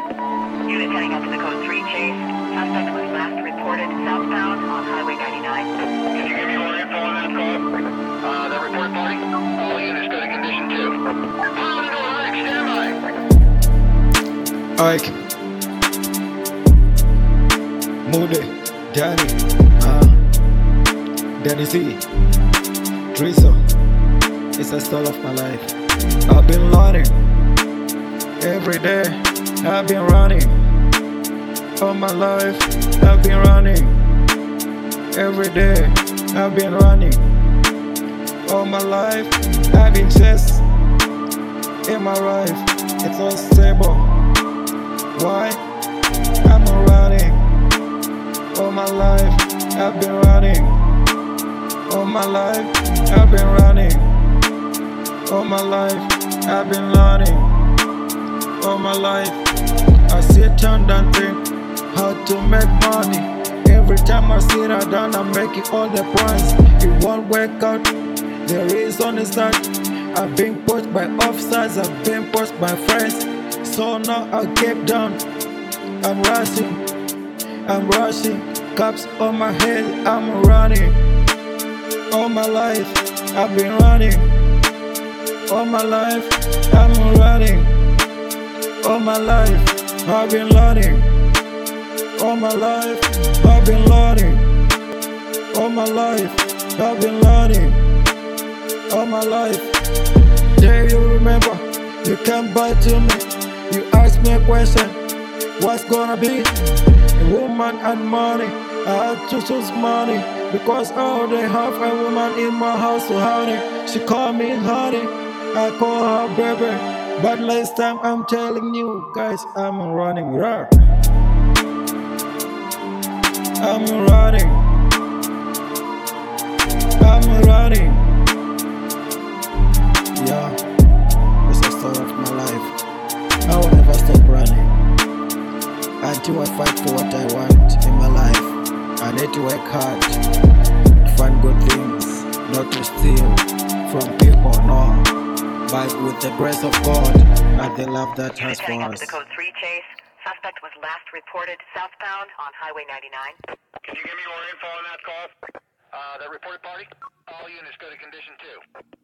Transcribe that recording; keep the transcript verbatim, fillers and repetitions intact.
Unit heading up to the code three chase. Suspect was last reported southbound on Highway ninety-nine. Can you give me more info on that call? Uh, that report party? All units go to condition two. Pilot to Ike, stand by. Ike, Moody, Danny, uh, Danny Z, Drizzle. It's the start of my life. I've been learning every day. I've been running all my life. I've been running every day. I've been running all my life. I've been chased in my life. It's unstable. Why? I'm running all my life. I've been running all my life. I've been running all my life. I've been learning all my life. I sit down and think how to make money. Every time I sit down, I'm making all the points. It won't work out. The reason is that I've been pushed by officers, I've been pushed by friends. So now I keep down. I'm rushing, I'm rushing. Cops on my head, I'm running. All my life, I've been running. All my life, I'm running. All my life, I've been learning. All my life, I've been learning. All my life, I've been learning. All my life. Do you remember? You came by to me. You asked me a question. What's gonna be? A woman and money. I had to choose money because I already have a woman in my house, so honey. She called me honey. I call her baby. But last time I'm telling you guys, I'm running raw. I'm running. I'm running. Yeah, it's the start of my life. I will never stop running until I fight for what I want in my life. I need to work hard to find good things, not to steal from people, no. But with the grace of God and the love that has Unit for heading up to us. the code three chase. Suspect was last reported southbound on Highway ninety-nine. Can you give me more info on that call? Uh, that report party? All units go to condition two.